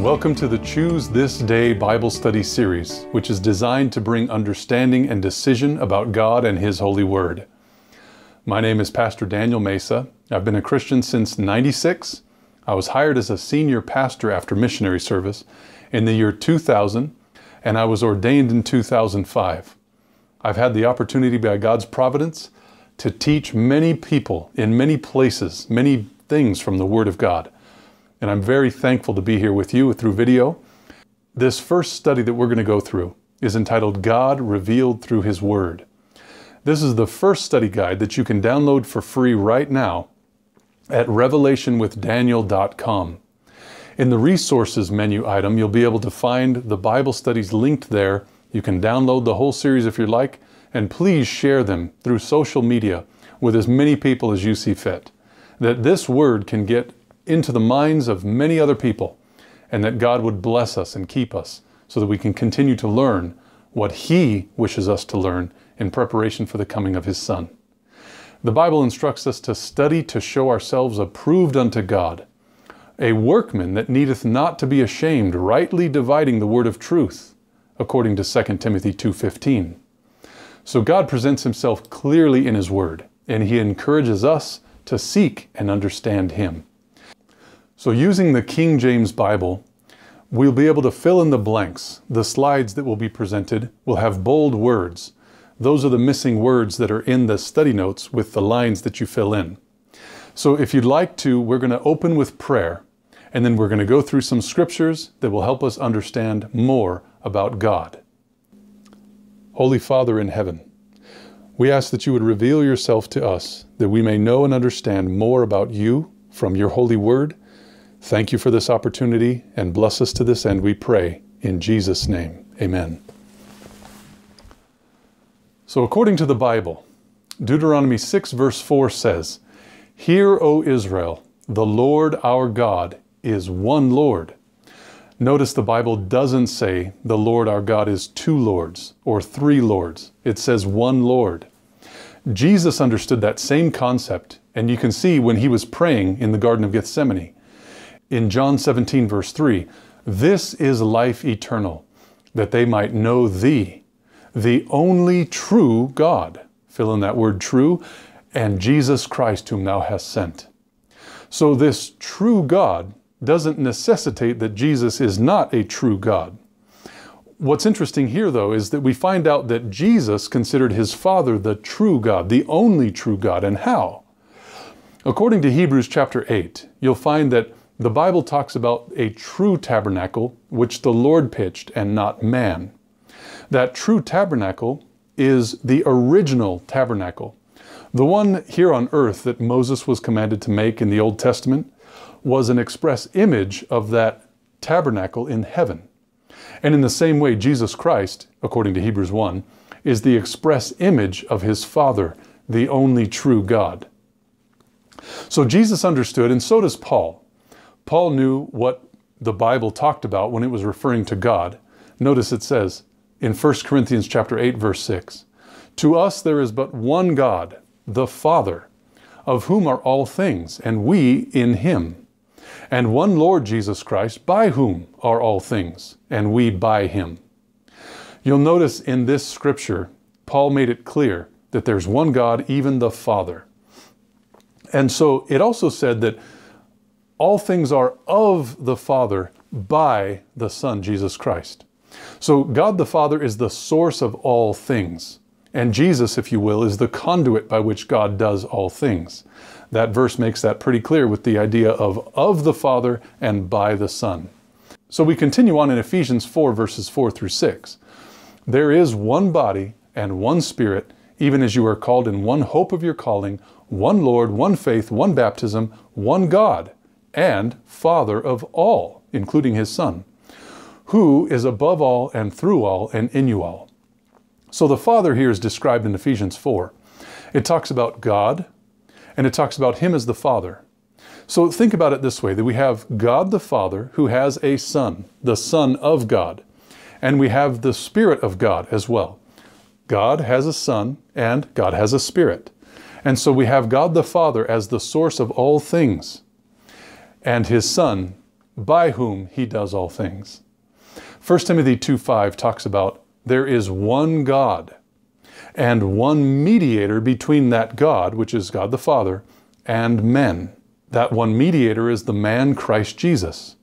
Welcome to the Choose This Day Bible Study Series, which is designed to bring understanding and decision about God and His Holy Word. My name is Pastor Daniel Mesa. I've been a Christian since '96. I was hired as a senior pastor after missionary service in the year 2000, and I was ordained in 2005. I've had the opportunity by God's providence to teach many people in many places, many things from the Word of God. And I'm very thankful to be here with you through video. This first study that we're going to go through is entitled God Revealed Through His Word. This is the first study guide that you can download for free right now at revelationwithdaniel.com. In the resources menu item, you'll be able to find the Bible studies linked there. You can download the whole series if you'd like, and please share them through social media with as many people as you see fit, that this word can get into the minds of many other people, and that God would bless us and keep us so that we can continue to learn what He wishes us to learn in preparation for the coming of His Son. The Bible instructs us to study to show ourselves approved unto God, a workman that needeth not to be ashamed, rightly dividing the word of truth, according to 2 Timothy 2:15. So God presents Himself clearly in His Word, and He encourages us to seek and understand Him. So using the King James Bible, we'll be able to fill in the blanks. The slides that will be presented will have bold words. Those are the missing words that are in the study notes with the lines that you fill in. So if you'd like to, we're going to open with prayer, and then we're going to go through some scriptures that will help us understand more about God. Holy Father in heaven, we ask that you would reveal yourself to us, that we may know and understand more about you from your holy word. Thank you for this opportunity, and bless us to this end, we pray. In Jesus' name, amen. So according to the Bible, Deuteronomy 6 verse 4 says, "Hear, O Israel, the Lord our God is one Lord." Notice the Bible doesn't say the Lord our God is two lords or three lords. It says one Lord. Jesus understood that same concept, and you can see when He was praying in the Garden of Gethsemane. In John 17 verse 3, "This is life eternal, that they might know Thee, the only true God," fill in that word true, "and Jesus Christ whom Thou hast sent." So this true God doesn't necessitate that Jesus is not a true God. What's interesting here, though, is that we find out that Jesus considered His Father the true God, the only true God. And how? According to Hebrews chapter 8, you'll find that the Bible talks about a true tabernacle, which the Lord pitched and not man. That true tabernacle is the original tabernacle. The one here on earth that Moses was commanded to make in the Old Testament was an express image of that tabernacle in heaven. And in the same way, Jesus Christ, according to Hebrews 1, is the express image of His Father, the only true God. So Jesus understood, and so does Paul. Paul knew what the Bible talked about when it was referring to God. Notice it says in 1 Corinthians chapter 8, verse 6, "To us there is but one God, the Father, of whom are all things, and we in Him. And one Lord Jesus Christ, by whom are all things, and we by Him." You'll notice in this scripture, Paul made it clear that there's one God, even the Father. And so it also said that all things are of the Father by the Son, Jesus Christ. So God the Father is the source of all things. And Jesus, if you will, is the conduit by which God does all things. That verse makes that pretty clear with the idea of the Father and by the Son. So we continue on in Ephesians 4 verses 4 through 6. "There is one body and one Spirit, even as you are called in one hope of your calling, one Lord, one faith, one baptism, one God, and Father of all," including His Son, "who is above all and through all and in you all." So the Father here is described in Ephesians 4. It talks about God, and it talks about Him as the Father. So think about it this way, that we have God the Father who has a Son, the Son of God, and we have the Spirit of God as well. God has a Son, and God has a Spirit. And so we have God the Father as the source of all things, and His Son by whom he does all things. 1 Timothy 2:5 talks about there is one God and one mediator between that God, which is God the Father, and men. That one mediator is the man Christ Jesus.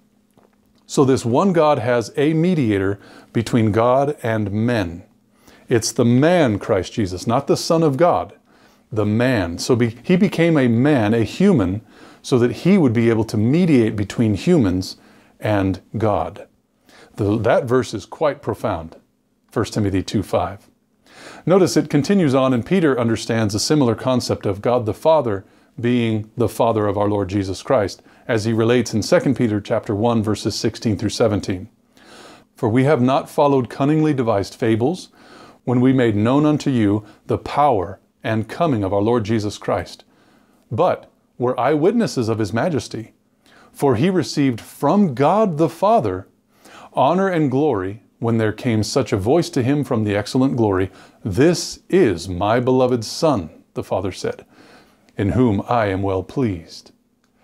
So this one God has a mediator between God and men. It's the man Christ Jesus, not the Son of God, the man. So he became a man, a human, so that he would be able to mediate between humans and God. That verse is quite profound, 1 Timothy 2:5. Notice it continues on, and Peter understands a similar concept of God the Father being the Father of our Lord Jesus Christ, as he relates in 2 Peter chapter 1, verses 16 through 17. For we have not followed cunningly devised fables, when we made known unto you the power and coming of our Lord Jesus Christ, but were eyewitnesses of his majesty. For he received from God the Father honor and glory, when there came such a voice to him from the excellent glory, This is my beloved Son, the Father said, in whom I am well pleased.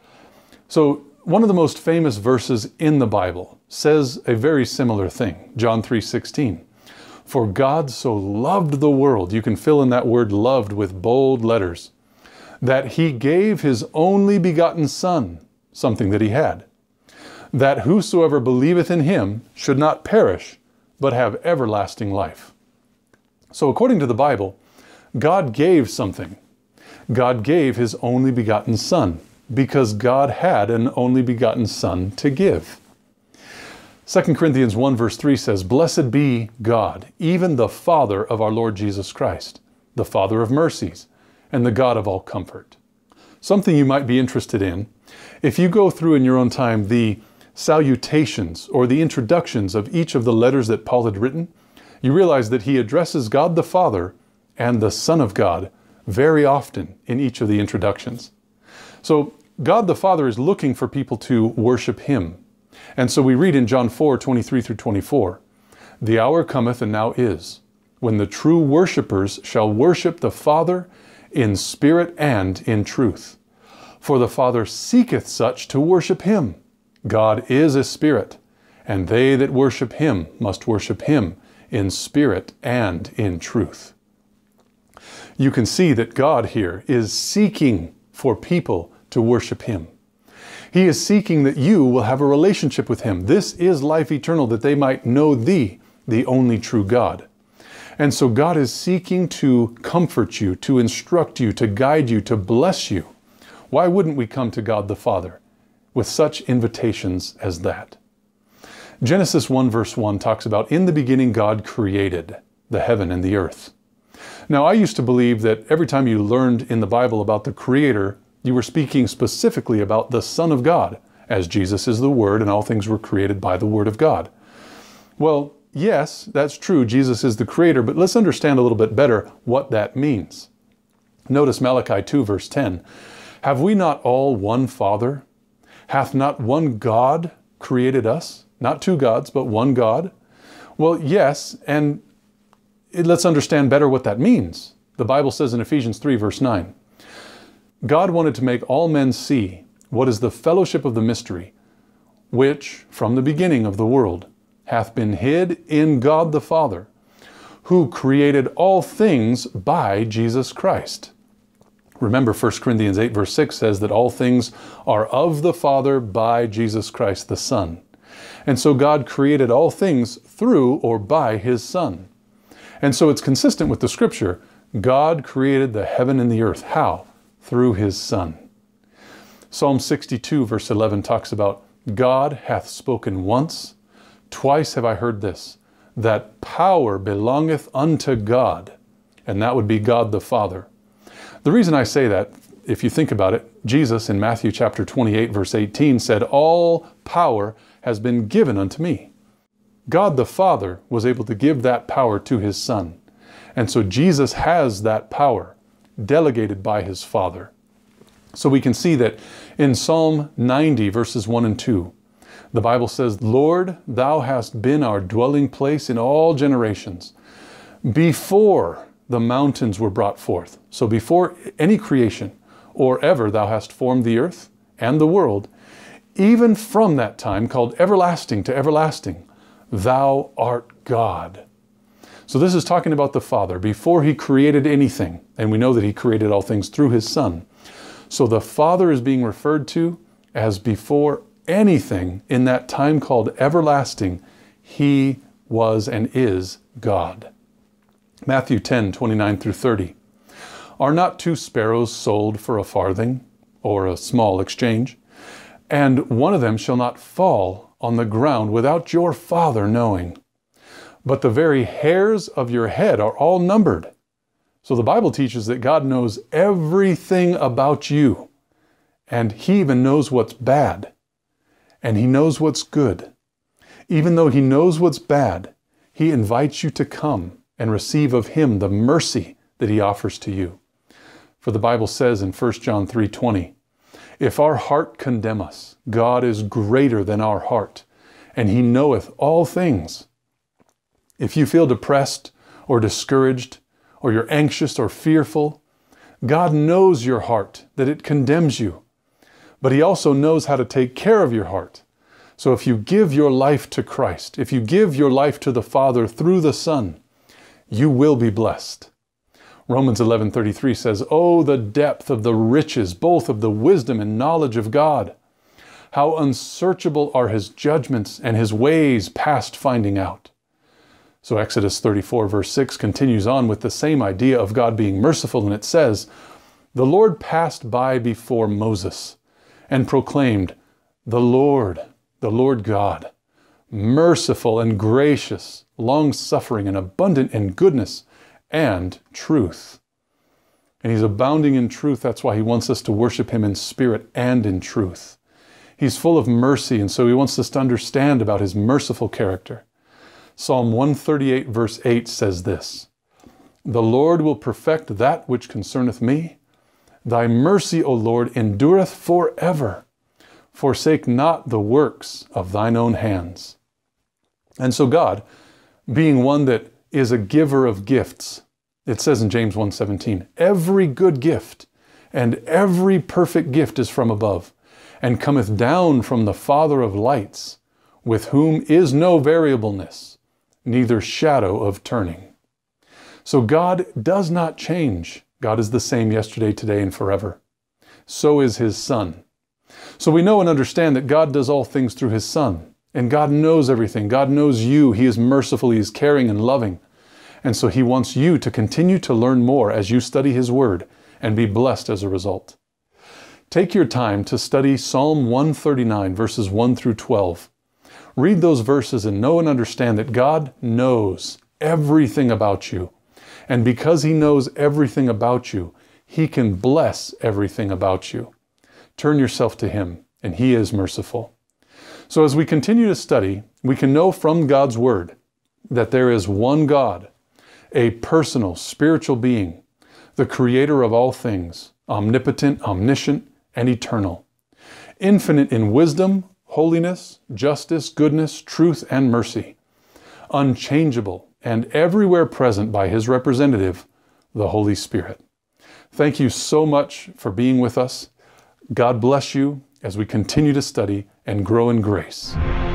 So one of the most famous verses in the Bible says a very similar thing, John 3:16. For God so loved the world, you can fill in that word loved with bold letters, that he gave his only begotten Son, something that he had, that whosoever believeth in him should not perish, but have everlasting life. So according to the Bible, God gave something. God gave his only begotten Son, because God had an only begotten Son to give. 2 Corinthians 1 verse 3 says, Blessed be God, even the Father of our Lord Jesus Christ, the Father of mercies, and the God of all comfort. Something you might be interested in, if you go through in your own time the salutations or the introductions of each of the letters that Paul had written, you realize that he addresses God the Father and the Son of God very often in each of the introductions. So God the Father is looking for people to worship him. And so we read in John 4:23 through 24, The hour cometh and now is, when the true worshipers shall worship the Father in spirit and in truth. For the Father seeketh such to worship him. God is a spirit, and they that worship him must worship him in spirit and in truth. You can see that God here is seeking for people to worship him. He is seeking that you will have a relationship with him. This is life eternal, that they might know thee, the only true God. And so God is seeking to comfort you, to instruct you, to guide you, to bless you. Why wouldn't we come to God the Father with such invitations as that? Genesis 1 verse 1 talks about, in the beginning God created the heaven and the earth. Now, I used to believe that every time you learned in the Bible about the Creator, you were speaking specifically about the Son of God, as Jesus is the Word and all things were created by the Word of God. Well, yes, that's true. Jesus is the Creator, but let's understand a little bit better what that means. Notice Malachi 2 verse 10. Have we not all one Father? Hath not one God created us? Not two gods, but one God? Well, yes, and let's understand better what that means. The Bible says in Ephesians 3 verse 9, God wanted to make all men see what is the fellowship of the mystery, which from the beginning of the world hath been hid in God the Father, who created all things by Jesus Christ. Remember, 1 Corinthians 8 verse 6 says that all things are of the Father by Jesus Christ the Son. And so God created all things through or by his Son. And so it's consistent with the Scripture. God created the heaven and the earth. How? Through his Son. Psalm 62 verse 11 talks about, God hath spoken once, twice have I heard this, that power belongeth unto God, and that would be God the Father. The reason I say that, if you think about it, Jesus in Matthew chapter 28 verse 18 said, all power has been given unto me. God the Father was able to give that power to his Son. And so Jesus has that power delegated by his Father. So we can see that in Psalm 90 verses 1 and 2, the Bible says, Lord, thou hast been our dwelling place in all generations, before the mountains were brought forth. So before any creation, or ever thou hast formed the earth and the world, even from that time called everlasting to everlasting, thou art God. So this is talking about the Father before he created anything. And we know that he created all things through his Son. So the Father is being referred to as before anything in that time called everlasting, he was and is God. Matthew 10, 29 through 30. Are not 2 sparrows sold for a farthing, or a small exchange? And one of them shall not fall on the ground without your Father knowing. But the very hairs of your head are all numbered. So the Bible teaches that God knows everything about you. And he even knows what's bad. And he knows what's good. Even though he knows what's bad, he invites you to come and receive of him the mercy that he offers to you. For the Bible says in 1 John 3:20, if our heart condemn us, God is greater than our heart, and he knoweth all things. If you feel depressed or discouraged, or you're anxious or fearful, God knows your heart, that it condemns you. But he also knows how to take care of your heart. So if you give your life to Christ, if you give your life to the Father through the Son, you will be blessed. Romans 11:33 says, oh, the depth of the riches, both of the wisdom and knowledge of God. How unsearchable are his judgments and his ways past finding out. So Exodus 34 verse 6 continues on with the same idea of God being merciful, and it says, the Lord passed by before Moses and proclaimed, the Lord God, merciful and gracious, long-suffering and abundant in goodness and truth. And he's abounding in truth. That's why he wants us to worship him in spirit and in truth. He's full of mercy, and so he wants us to understand about his merciful character. Psalm 138 verse 8 says this, the Lord will perfect that which concerneth me. Thy mercy, O Lord, endureth forever. Forsake not the works of thine own hands. And so God, being one that is a giver of gifts, it says in James 1:17, every good gift and every perfect gift is from above, and cometh down from the Father of lights, with whom is no variableness, neither shadow of turning. So God does not change. God is the same yesterday, today, and forever. So is his Son. So we know and understand that God does all things through his Son. And God knows everything. God knows you. He is merciful. He is caring and loving. And so he wants you to continue to learn more as you study his word and be blessed as a result. Take your time to study Psalm 139, verses 1 through 12. Read those verses and know and understand that God knows everything about you. And because he knows everything about you, he can bless everything about you. Turn yourself to him, and he is merciful. So as we continue to study, we can know from God's word that there is one God, a personal, spiritual being, the creator of all things, omnipotent, omniscient, and eternal, infinite in wisdom, holiness, justice, goodness, truth, and mercy, unchangeable and everywhere present by his representative, the Holy Spirit. Thank you so much for being with us. God bless you as we continue to study and grow in grace.